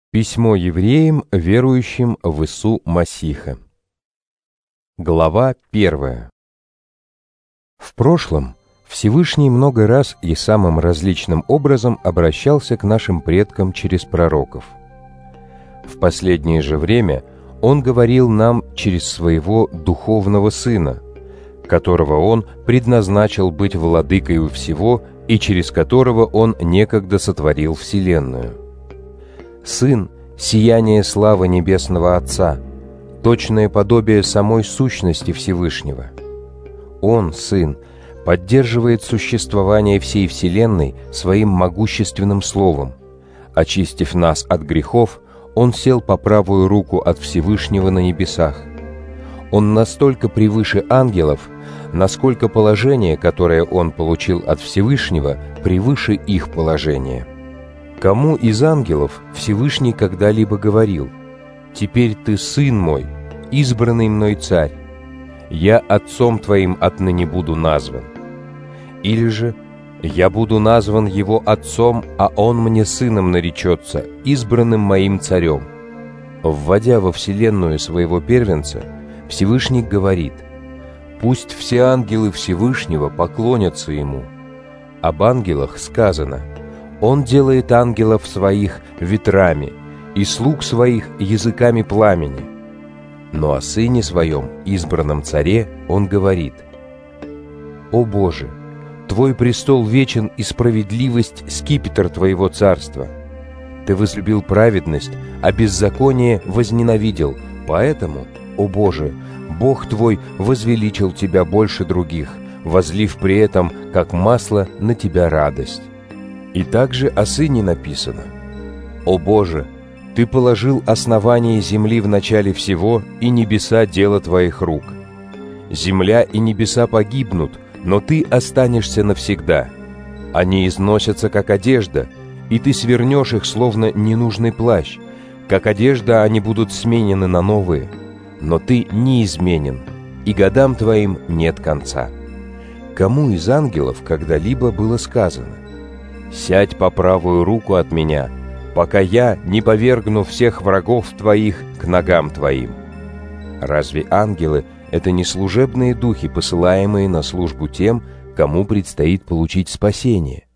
Письмо евреям, верующим в Иису Масиха. Глава 1. В прошлом Всевышний много раз и самым различным образом обращался к нашим предкам через пророков. В последнее же время Он говорил нам через Своего Духовного Сына, которого Он предназначил быть владыкою всего и через которого Он некогда сотворил вселенную. Сын — сияние славы Небесного Отца, точное подобие самой сущности Всевышнего. Он, Сын, поддерживает существование всей Вселенной своим могущественным словом. Очистив нас от грехов, Он сел по правую руку от Всевышнего на небесах. Он настолько превыше ангелов, насколько положение, которое Он получил от Всевышнего, превыше их положения. Кому из ангелов Всевышний когда-либо говорил: «Теперь ты сын мой, избранный мной царь, я отцом твоим отныне буду назван»? Или же: «Я буду назван его отцом, а он мне сыном наречется, избранным моим царем»? Вводя во вселенную своего первенца, Всевышний говорит: «Пусть все ангелы Всевышнего поклонятся ему». Об ангелах сказано: «Он делает ангелов своих ветрами и слуг своих языками пламени». Но о Сыне Своем, избранном Царе, Он говорит: «О Боже, Твой престол вечен и справедливость — скипетр Твоего царства. Ты возлюбил праведность, а беззаконие возненавидел, поэтому, о Боже, Бог Твой возвеличил Тебя больше других, возлив при этом, как масло, на Тебя радость». И также о Сыне написано: «О Боже, Ты положил основание земли в начале всего, и небеса — дело Твоих рук. Земля и небеса погибнут, но Ты останешься навсегда. Они износятся, как одежда, и Ты свернешь их, словно ненужный плащ. Как одежда они будут сменены на новые, но Ты неизменен, и годам Твоим нет конца». Кому из ангелов когда-либо было сказано: «Сядь по правую руку от меня, пока я не повергну всех врагов твоих к ногам твоим»? Разве ангелы — это не служебные духи, посылаемые на службу тем, кому предстоит получить спасение?